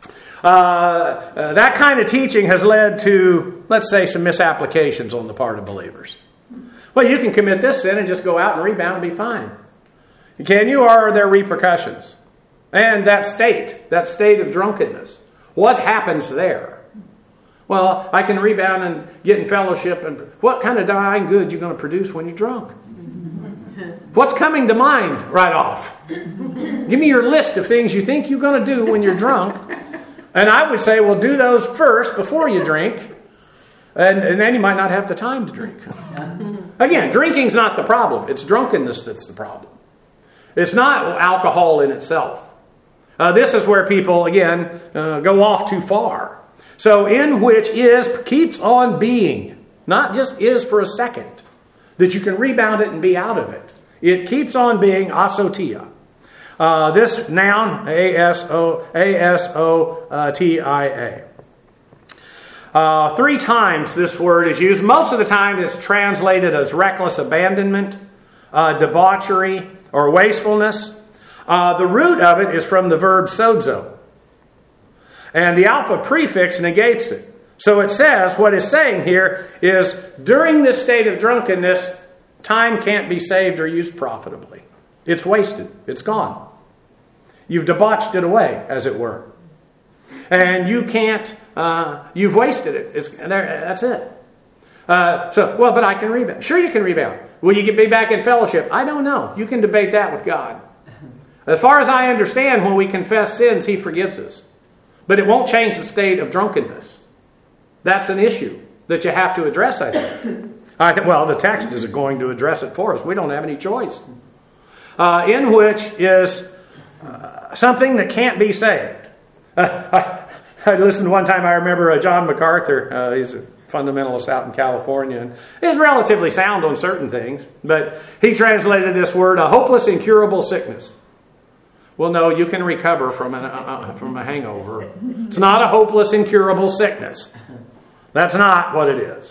that kind of teaching has led to, let's say, some misapplications on the part of believers. Well, you can commit this sin and just go out and rebound and be fine. Can you, or are there repercussions? And that state of drunkenness, what happens there? Well, I can rebound and get in fellowship, and what kind of divine good you're going to produce when you're drunk? What's coming to mind right off? Give me your list of things you think you're going to do when you're drunk. And I would say, well, do those first before you drink. And then you might not have the time to drink. Again, drinking's not the problem. It's drunkenness that's the problem. It's not alcohol in itself. This is where people, again, go off too far. So in which is keeps on being. Not just is for a second. that you can rebound it and be out of it. It keeps on being asotia. This noun, asotia. 3 times this word is used. Most of the time it's translated as reckless abandonment, debauchery, or wastefulness. The root of it is from the verb sozo. And the alpha prefix negates it. So it says, what it's saying here is, during this state of drunkenness, time can't be saved or used profitably. It's wasted. It's gone. You've debauched it away, as it were. And you can't, you've wasted it. That's it. But I can rebound. Sure you can rebound. Will you be back in fellowship? I don't know. You can debate that with God. As far as I understand, when we confess sins, He forgives us. But it won't change the state of drunkenness. That's an issue that you have to address, I think. The text is going to address it for us. We don't have any choice. In which is something that can't be saved. I listened one time, I remember John MacArthur, he's a fundamentalist out in California, and he's relatively sound on certain things, but he translated this word, a hopeless, incurable sickness. Well, no, you can recover from a hangover. It's not a hopeless, incurable sickness. That's not what it is.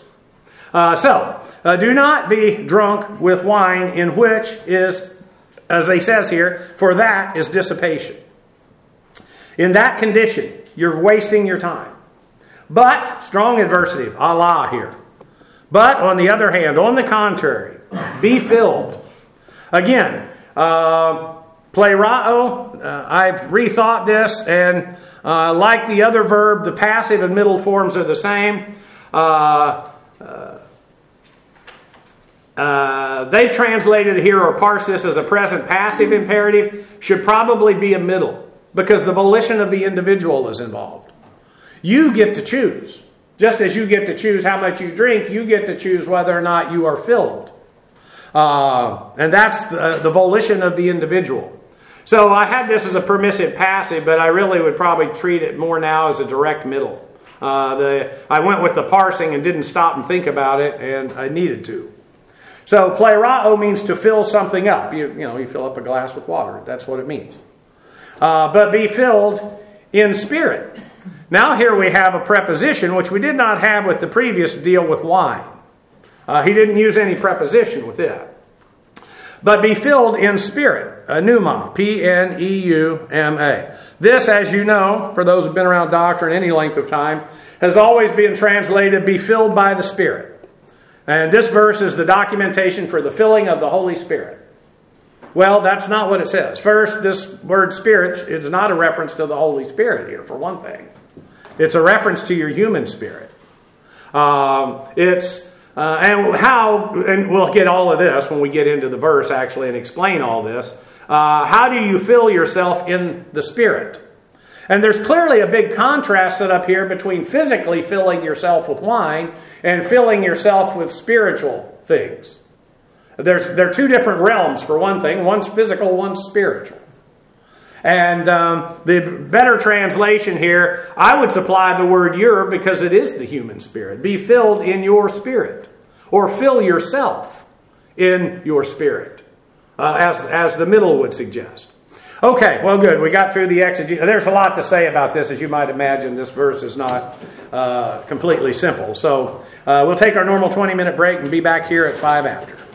Do not be drunk with wine, in which is, as he says here, for that is dissipation. In that condition, you're wasting your time. But, strong adversative, Allah here. But, on the other hand, on the contrary, be filled. Again, plerao, I've rethought this, and like the other verb, the passive and middle forms are the same. They've translated here or parsed this as a present passive imperative. Should probably be a middle, because the volition of the individual is involved. You get to choose. Just as you get to choose how much you drink, you get to choose whether or not you are filled. And that's the volition of the individual. So I had this as a permissive passive, but I really would probably treat it more now as a direct middle. I went with the parsing and didn't stop and think about it, and I needed to. So plerao means to fill something up. You fill up a glass with water. That's what it means. But be filled in spirit. Now here we have a preposition which we did not have with the previous deal with wine. He didn't use any preposition with it. But be filled in spirit. Pneuma. P-N-E-U-M-A. This, as you know, for those who've been around doctrine any length of time, has always been translated, be filled by the Spirit. And this verse is the documentation for the filling of the Holy Spirit. Well, that's not what it says. First, this word Spirit is not a reference to the Holy Spirit here, for one thing. It's a reference to your human spirit. And we'll get all of this when we get into the verse actually and explain all this. How do you fill yourself in the Spirit? And there's clearly a big contrast set up here between physically filling yourself with wine and filling yourself with spiritual things. There are 2 different realms, for one thing. One's physical, one's spiritual. And the better translation here, I would supply the word your, because it is the human spirit. Be filled in your spirit. Or fill yourself in your spirit. As the middle would suggest. Okay, well good. We got through the exegesis. There's a lot to say about this. As you might imagine, this verse is not completely simple. So we'll take our normal 20-minute break and be back here at 5 after.